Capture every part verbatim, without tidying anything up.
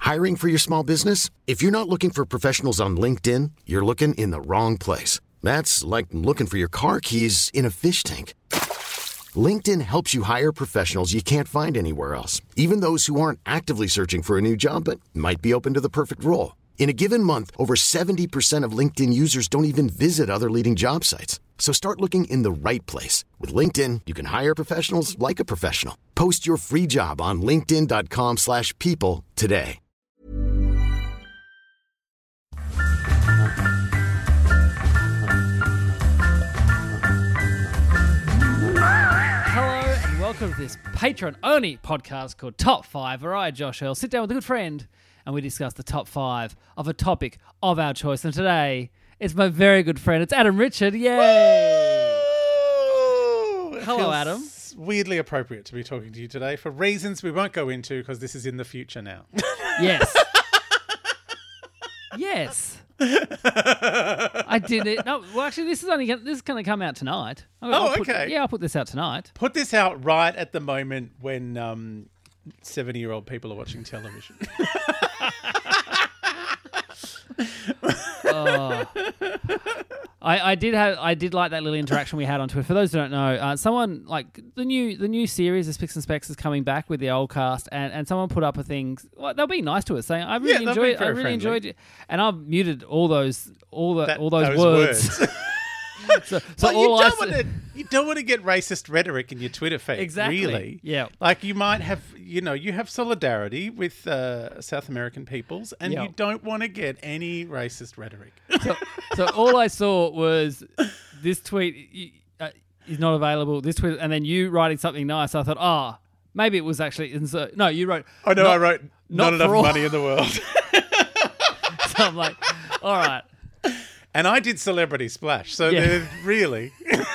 Hiring for your small business? If you're not looking for professionals on LinkedIn, you're looking in the wrong place. That's like looking for your car keys in a fish tank. LinkedIn helps you hire professionals you can't find anywhere else, even those who aren't actively searching for a new job but might be open to the perfect role. In a given month, over seventy percent of LinkedIn users don't even visit other leading job sites. So start looking in the right place. With LinkedIn, you can hire professionals like a professional. Post your free job on linkedin.com slash people today. Hello and welcome to this Patreon-only podcast called Top five, where I, Josh Earl, sit down with a good friend and we discuss the top five of a topic of our choice. And today, it's my very good friend. It's Adam Richard. Yay! Woo! Hello, Adam. It's weirdly appropriate to be talking to you today for reasons we won't go into because this is in the future now. Yes. Yes. I did it. No, well, actually, this is only gonna, this is going to come out tonight. I'll, Oh, I'll put, okay. Yeah, I'll put this out tonight. Put this out right at the moment when um, seventy-year-old people are watching television. Oh. I, I did have I did like that little interaction we had on Twitter. For those who don't know, uh, someone like the new the new series of Spicks and Specs is coming back with the old cast, and, and someone put up a thing. Well, they'll be nice to us, saying I really Yeah, they'll be enjoyed I very really friendly. enjoyed it, and I've muted all those all the That- all those, words. so so But you all I don't s- want to you don't want to get racist rhetoric in your Twitter feed. Exactly. Really. Yeah. Like you might have, you know, you have solidarity with uh, South American peoples, and Yeah. you don't want to get any racist rhetoric. so, so all I saw was this tweet uh, is not available. This tweet, and then you writing something nice. I thought, oh, maybe it was actually insert. No, you wrote. I know. not- I wrote not not, enough for all- money in the world. So I'm like, all right. And I did Celebrity Splash, so Yeah. there really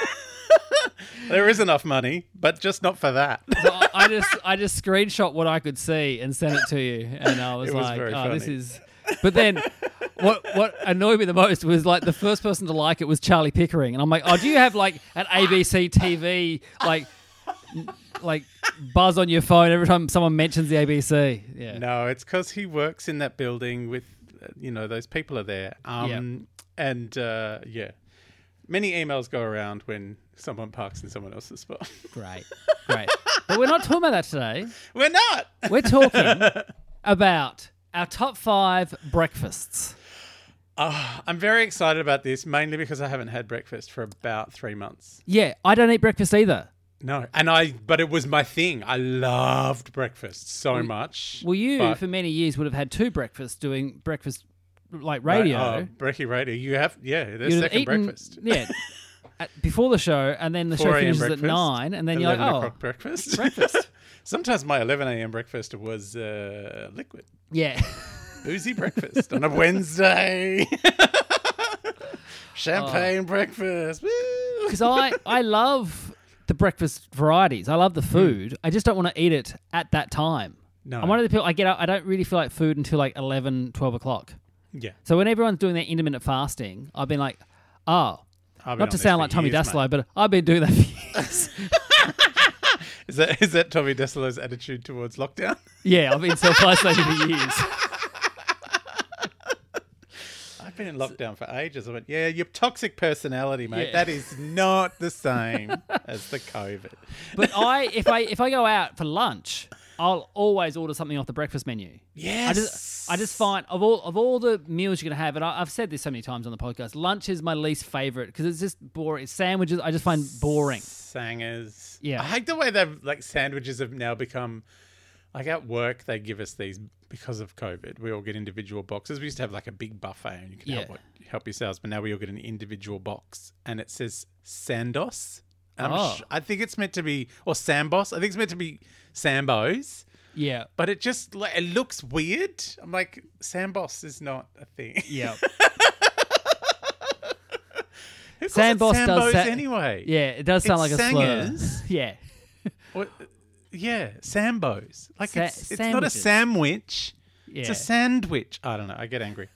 there is enough money, but just not for that. So I- I just I just screenshot what I could see and sent it to you, and I was, It was like, very oh, this funny. is. But then, what what annoyed me the most was like the first person to like it was Charlie Pickering, and I'm like, oh, do you have like an A B C T V like n- like buzz on your phone every time someone mentions the A B C? Yeah. No, it's because he works in that building with, uh, you know, those people are there. Um, And uh, yeah, many emails go around when someone parks in someone else's spot. Great, great. But we're not talking about that today. We're not. We're talking about our top five breakfasts. Oh, I'm very excited about this, mainly because I haven't had breakfast for about three months. Yeah, I don't eat breakfast either. No, and I, but it was my thing. I loved breakfast so much. Well, you, but- for many years, would have had two breakfasts doing breakfast, like Right, radio. oh, Brekkie Radio. You have, yeah, there's You'd have second eaten, breakfast. Yeah, at, before the show, and then the show four a.m. finishes breakfast, at nine, and then you're like, eleven oh, o'clock breakfast. breakfast. Sometimes my eleven a.m. breakfast was uh, liquid. Yeah. Boozy breakfast on a Wednesday. Champagne Oh. breakfast. Woo! Because I, I love the breakfast varieties. I love the food. I just don't want to eat it at that time. No. I'm one of the people, I get up, I don't really feel like food until like eleven, twelve o'clock. Yeah. So when everyone's doing their intermittent fasting, I've been like, oh, I've been not on to this sound for like Tommy years, Daslow, mate. but I've been doing that for years. Is that is that Tommy Daslow's attitude towards lockdown? Yeah, I've been self-isolating for years. I've been in lockdown for ages. I went, yeah, your toxic personality, mate. Yeah. That is not the same as the COVID. But I, if I if I go out for lunch, I'll always order something off the breakfast menu. Yes. I just I just find of all of all the meals you're gonna have, and I, I've said this so many times on the podcast, lunch is my least favorite because it's just boring. Sandwiches I just find boring. Sangers. Yeah. I hate the way they've like sandwiches have now become like at work they give us these because of COVID. We all get individual boxes. We used to have like a big buffet and you can help Yeah. help yourselves, but now we all get an individual box and it says Sandos. And I'm Oh. sh- I think it's meant to be or Sambos. I think it's meant to be Sambos. Yeah, But it just like it looks weird. I'm like, Sambos is not a thing. yeah. Who calls it Sambos does Sambos sa- anyway. Yeah, it does sound It's like a sangers. slur. Yeah. What, yeah, Sambos. Like Sa- it's, it's not a sandwiches. sandwich. It's Yeah. a sandwich. I don't know. I get angry.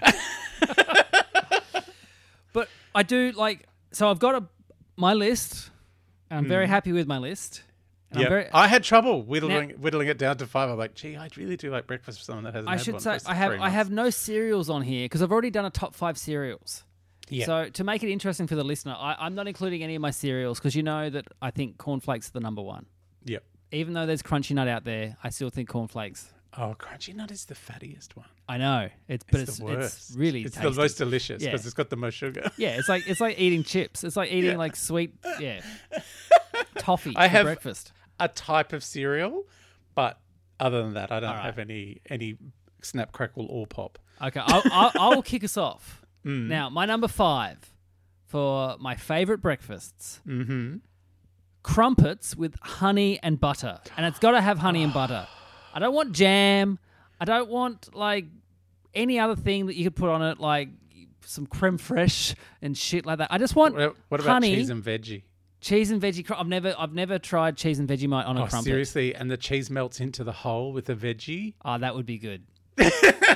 But I do like, so I've got a my list. And I'm Hmm. very happy with my list. And Yeah, I'm very, I had trouble whittling whittling it down to five. I'm like, gee, I really do like breakfast for someone that hasn't I had should one say for I have three I have months. no cereals on here because I've already done a top five cereals. Yeah. So to make it interesting for the listener, I, I'm not including any of my cereals because you know that I think cornflakes are the number one. Yep. Even though there's Crunchy Nut out there, I still think cornflakes. Oh, Crunchy Nut is the fattiest one. I know it's, but It's it's the worst. it's really It's tasty. the most delicious Yeah. because it's got the most sugar. Yeah, it's like it's like eating chips. It's like eating Yeah. like sweet yeah toffee I for have- breakfast. A type of cereal, but other than that, I don't All right. have any any Snap, Crackle, or Pop. Okay, I'll, I'll, I'll kick us off. Mm. Now, my number five for my favorite breakfasts: Mm-hmm. crumpets with honey and butter, and it's got to have honey and butter. I don't want jam. I don't want like any other thing that you could put on it, like some creme fraiche and shit like that. I just want What, what about honey, cheese and veggie? cheese and veggie. Cr- I've never, I've never tried cheese and Vegemite on a Oh, crumpet. seriously? And the cheese melts into the hole with the veggie? Oh, that would be good. But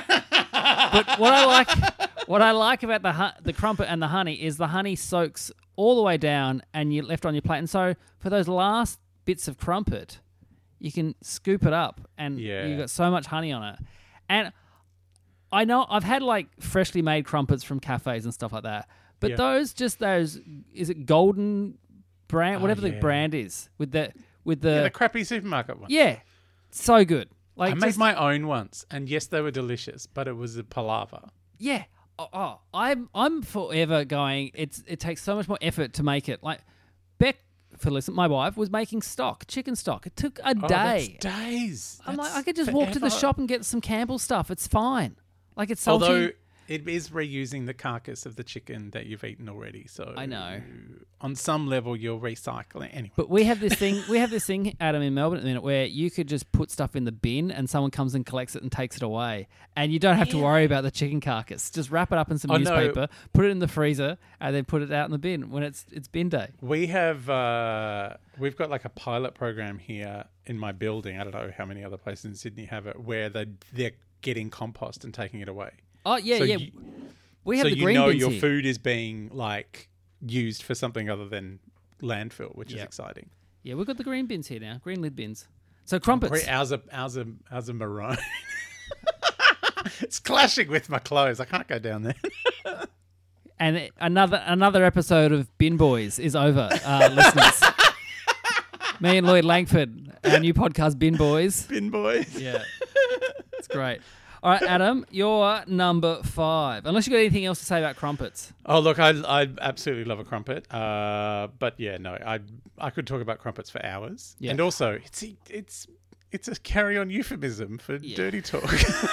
what I like, what I like about the hu- the crumpet and the honey is the honey soaks all the way down and you left on your plate. And so for those last bits of crumpet, you can scoop it up and Yeah. you've got so much honey on it. And I know I've had like freshly made crumpets from cafes and stuff like that, but Yeah. those just those is it golden brand, Oh, whatever the yeah. brand is with the with the Yeah, yeah, the crappy supermarket one. so good. Like I made just- my own once, and yes, they were delicious, but it was a palaver. Yeah. Oh, oh, I'm I'm forever going. It's it takes so much more effort to make it. Like Beck, for listen, my wife was making stock, chicken stock. It took a Oh, day. that's days. I'm like, That's I could just walk to the forever. shop and get some Campbell stuff. It's fine. Like it's salty. Although it is reusing the carcass of the chicken that you've eaten already, so I know. on some level you're recycling anyway. But we have this thing. We have this thing, Adam, in Melbourne at the minute, where you could just put stuff in the bin and someone comes and collects it and takes it away, and you don't have to worry about the chicken carcass. Just wrap it up in some Oh, no. newspaper, put it in the freezer, and then put it out in the bin when it's it's bin day. We have uh, we've got like a pilot program here in my building. I don't know how many other places in Sydney have it, where they they're getting compost and taking it away. Oh yeah, So yeah. you- we have so the you green know bins your here. food is being like used for something other than landfill, which is Yep. exciting. Yeah, we've got the green bins here now, green lid bins. So crumpets. Great, ours are ours are ours are maroon. It's clashing with my clothes. I can't go down there. And it- another another episode of Bin Boys is over, uh, listeners. Me and Lloyd Langford, our new podcast, Bin Boys. Bin boys. Yeah, it's great. All right, Adam, you're number five. Unless you got anything else to say about crumpets. Oh look, I I absolutely love a crumpet. Uh, but yeah, no, I I could talk about crumpets for hours. Yeah. And also, it's it's it's a carry-on euphemism for Yeah. dirty talk.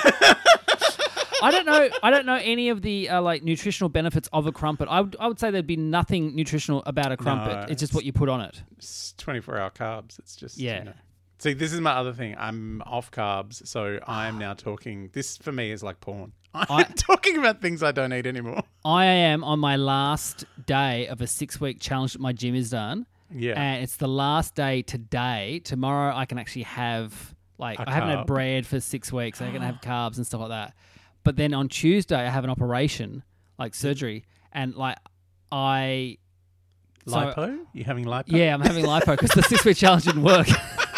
I don't know. I don't know any of the uh, like nutritional benefits of a crumpet. I would I would say there'd be nothing nutritional about a crumpet. No, it's just it's- what you put on it. It's twenty-four hour carbs. It's just Yeah. You know. See, this is my other thing. I'm off carbs, so I'm now talking. This for me is like porn. I'm I- talking about things I don't eat anymore. I am on my last day of a six week challenge that my gym is done. Yeah. And it's the last day today. Tomorrow I can actually have like A I haven't carb. had bread for six weeks. I can have carbs and stuff like that. But then on Tuesday I have an operation, like surgery, and like I so- Lipo? You having lipo? yeah, I'm having lipo because the six week challenge didn't work.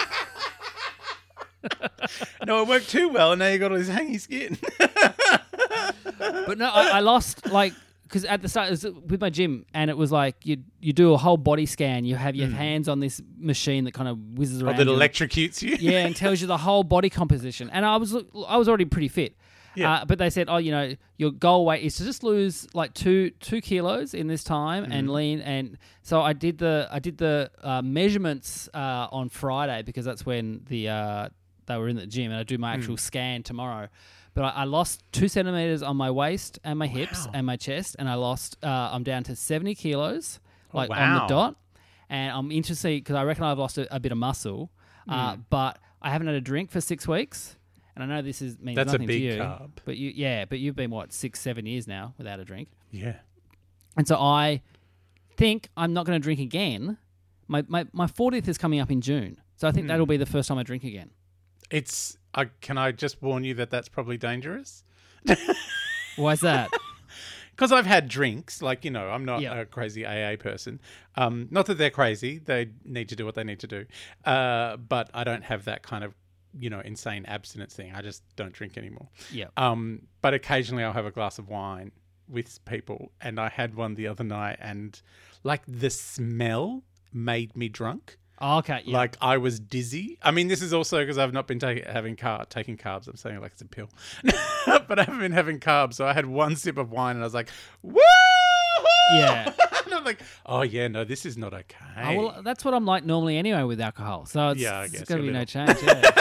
No, it worked too well, and now you got all this hangy skin. But no, I, I lost like because at the start it was with my gym, and it was like you you do a whole body scan. You have your hands on this machine that kind of whizzes Oh, around. that you. electrocutes you. Yeah, and tells you the whole body composition. And I was I was already pretty fit. Yeah. Uh, but they said, oh, you know, your goal weight is to just lose like two two kilos in this time Mm-hmm. and lean. And so I did the I did the uh, measurements uh, on Friday because that's when the uh, they were in the gym, and I do my actual Mm. scan tomorrow. But I, I lost two centimeters on my waist and my hips Wow. and my chest, and I lost. Uh, I'm down to seventy kilos, Oh, like on wow. the dot. And I'm interested because I reckon I've lost a, a bit of muscle, uh, Mm. but I haven't had a drink for six weeks. And I know this is means That's a nothing big to you, carb. but you, yeah, but you've been what six, seven years now without a drink, Yeah. and so I think I'm not going to drink again. My my my fortieth is coming up in June, so I think Hmm. that'll be the first time I drink again. It's. I can I just warn you that that's probably dangerous. Why's that? because I've had drinks. Like, you know, I'm not Yeah. a crazy A A person. Um, not that they're crazy. They need to do what they need to do. Uh, but I don't have that kind of, you know, insane abstinence thing. I just don't drink anymore. Yeah. Um, but occasionally I'll have a glass of wine with people. And I had one the other night, and like the smell made me drunk. Oh, okay. Yeah. Like I was dizzy. I mean, this is also because I've not been ta- having car- taking carbs. I'm saying it like it's a pill, but I haven't been having carbs. So I had one sip of wine and I was like, woo! Yeah. And I'm like, oh yeah, no, this is not okay. Oh, well, that's what I'm like normally anyway with alcohol. So it's, Yeah, I it's guess going to a be no little. change. Yeah.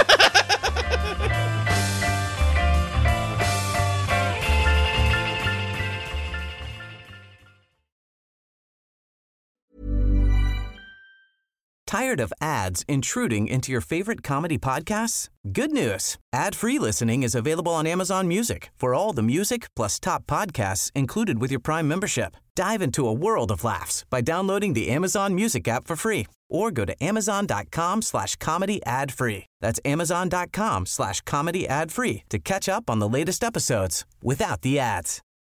Tired of ads intruding into your favorite comedy podcasts? Good news. Ad-free listening is available on Amazon Music for all the music plus top podcasts included with your Prime membership. Dive into a world of laughs by downloading the Amazon Music app for free or go to amazon.com slash comedy ad free. That's amazon.com slash comedy ad free to catch up on the latest episodes without the ads.